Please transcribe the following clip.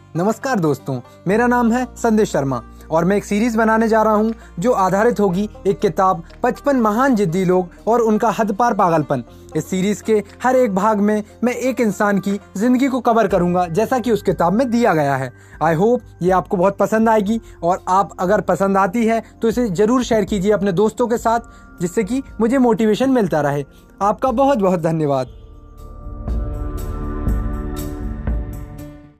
नमस्कार दोस्तों, मेरा नाम है संदेश शर्मा और मैं एक सीरीज बनाने जा रहा हूं जो आधारित होगी एक किताब 55 महान जिद्दी लोग और उनका हद पार पागलपन। इस सीरीज के हर एक भाग में मैं एक इंसान की जिंदगी को कवर करूंगा जैसा कि उस किताब में दिया गया है। आई होप ये आपको बहुत पसंद आएगी और आप अगर पसंद आती है तो इसे जरूर शेयर कीजिए अपने दोस्तों के साथ, जिससे कि मुझे मोटिवेशन मिलता रहे। आपका बहुत बहुत धन्यवाद।